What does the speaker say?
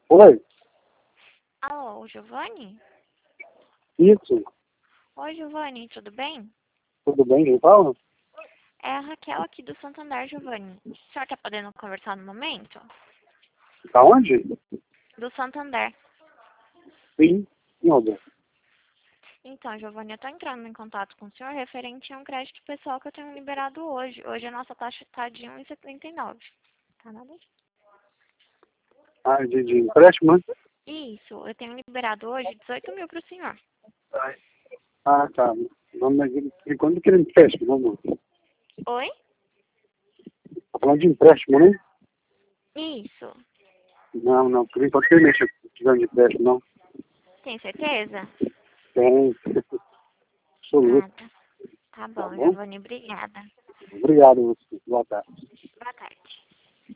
Oi, Alô, Giovanni? isso, Oi, Giovanni, tudo bem? tudo bem, quem fala? É a Raquel aqui do Santander, Giovanni. O senhor tá podendo conversar no momento? Da onde? Do Santander. Sim, senhor. Então, Giovanni, eu tô entrando em contato com o senhor referente a um crédito pessoal que eu tenho liberado hoje. Hoje a nossa taxa tá de 1,79. Tá nada? Ah, de empréstimo, né? Isso, eu tenho liberado hoje 18 mil pro senhor. Ah, tá. Vamos, quando que ele empréstimo, vamos. Oi? Tá falando de empréstimo, né? Isso. Não, não, por enquanto ele mexe precisando de empréstimo, não. Tem certeza? Tem, absoluto, Ah, tá. Tá tá bom, bom? Giovanni, obrigada. Obrigado, boa tarde. Boa tarde.